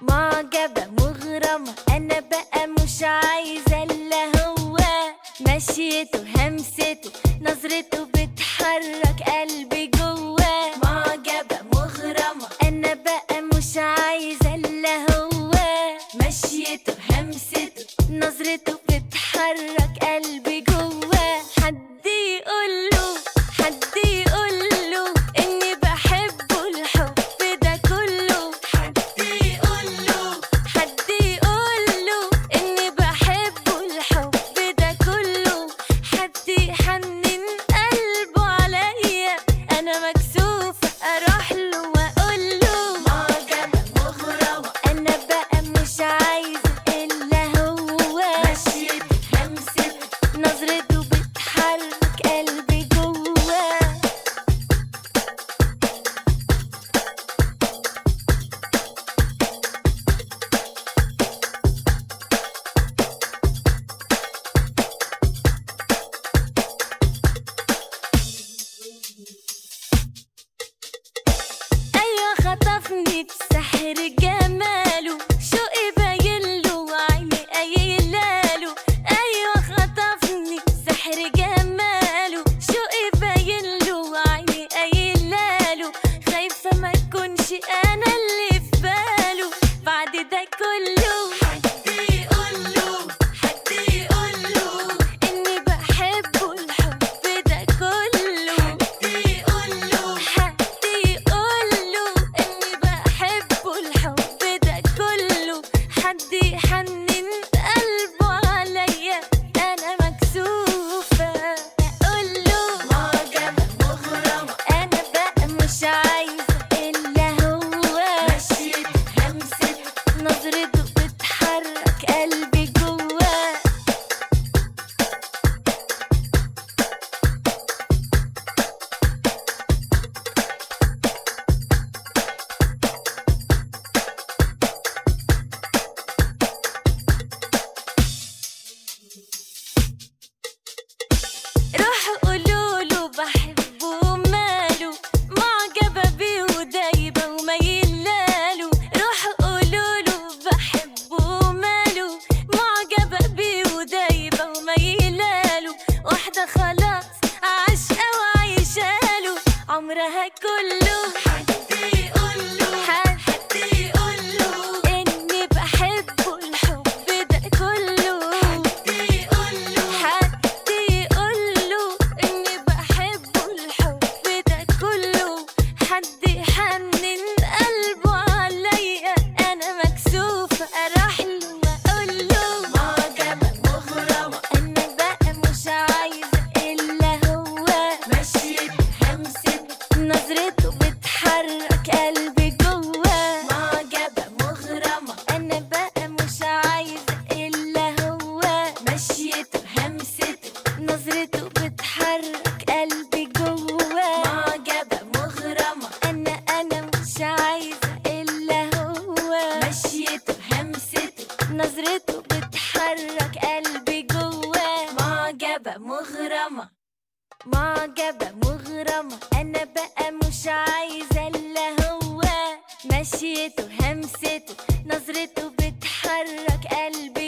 معجبة مغرمة، أنا بقى مش عايزة إلا هو. مشيته همسته نظرته بتحرك قلبي جوا. معجبة مغرمة، أنا بقى مش عايزة إلا هو. مشيته همسته نظرته بتحرك قلبي جوا. حد يقوله حد يقوله إني بحبه الحب ده كله. حد يقوله حد يقوله إني بحبه الحب ده كله. حد يحنن قلبه عليا، أنا مكسوفة أروح له وأقوله. معجبة مغرمة، أنا بقى مش عايزة إلا هو. مشيته همسته نظرته بتحرك قلبي جوا. أيوة خطفني بسحر جماله، شوقي باينله وعيني قايلاله. أيوة خطفني بسحر جماله، شوقي باينله وعيني قايلاله. خايفة ما تكونش أنا اللي في باله بعد ده كله. حد يقوله حد يقوله إني بحبه الحب ده كله. حد يقوله حد يقوله إني بحبه الحب ده كله. حد يحنن قلبه عليا، أنا مكسوفة أقوله. معجبة مغرمة، أنا بقى مش عايزة إلا هو. مشيته همسته نظرته بتحرك قلبي جوا. روحوا قولوله بحبه ماله، معجبة بيه ودايبة وميلاله. روحوا قولوله بحبه ماله، معجبة بيه ودايبة وميلاله. واحدة خلاص عاشقة وعايشاله عمرها كله. حد يقوله حد يقوله إني بحبه الحب ده كله. حد يقوله حد يقوله إني بحبه الحب ده كله. حد يحنن قلبه عليا، أنا مكسوفة أروح له وأقوله. معجبة مغرمة، أنا بقى مش عايزة إلا هو. مشيته همسته نظرته بتحرك قلبي جوا. معجبة مغرمة، أنا بقى مش عايزة إلا هو. مشيته همسته نظرته بتحرك قلبي جوا. معجبة مغرمة، أنا مش عايزة إلا هو. مشيته همسته نظرته بتحرك قلبي جوا. معجبة مغرمة معجبة مغرمة، أنا بقى مش عايزة إلا هو. مشيته همسته نظرته بتحرك قلبي